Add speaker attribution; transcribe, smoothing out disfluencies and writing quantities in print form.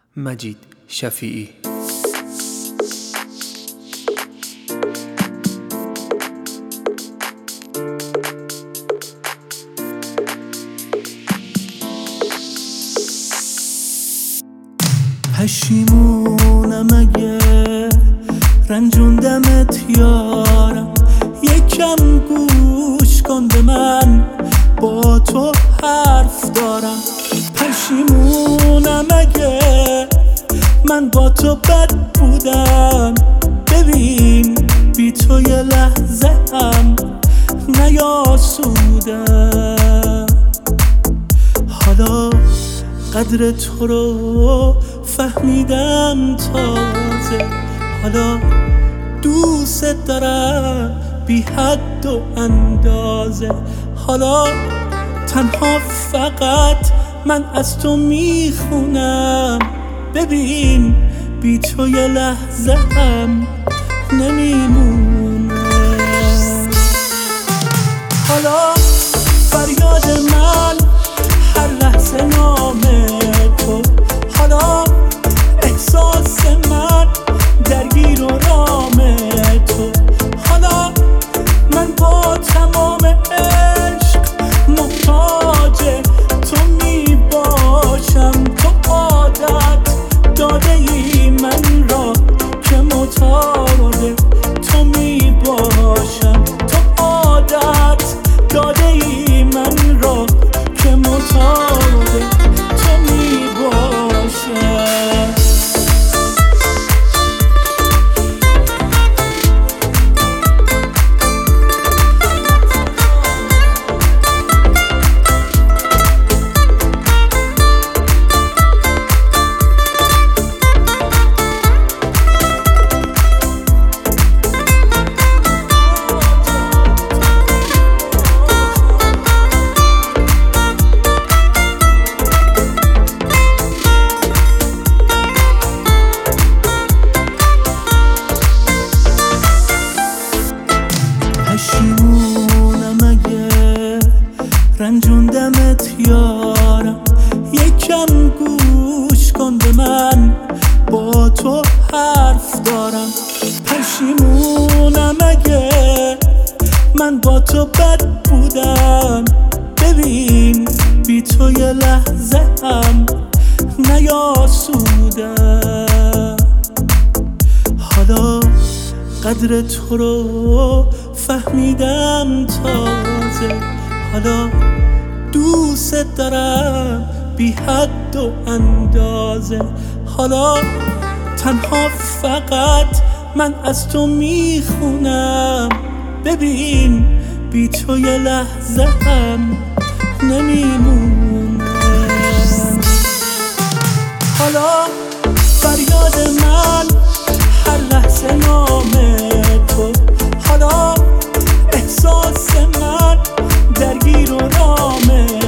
Speaker 1: مجید شفیعی.
Speaker 2: پشیمونم اگه رنجوندمت یارم، یکم گوش کن به من، با تو حرف دارم. پشیمونم اگه من با تو بد بودم، ببین بی تو یه لحظه هم نیاسودم. حالا قدر تو رو فهمیدم تازه، حالا دوست دارم بی حد و اندازه. حالا تنها فقط من از تو میخونم، ببین بی تو یه لحظه هم نمیمونه. حالا فریاد من هر لحظه نامه تو، حالا احساس من درگیر و رام تو. حالا من با تمام عشق محتاج تو میباشم. تو عادت داده ای من را که معتاد تو میباشم. تو عادت داده ای من را که معتاد تو میباشم. پشیمونم اگه رنجوندمت یارم، یکم گوش کن به من، با تو حرف دارم. پشیمونم اگه من با تو بد بودم، ببین بی تو یه لحظه هم نیاسودم. حالا قدر تو رو فهمیدم تازه، حالا دوست دارم بی حد و اندازه. حالا تنها فقط من از تو میخونم، ببین بی تو یه لحظه هم نمیمونه. حالا فریاد من هر لحظه نامه تو، حالا احساس من درگیر و رام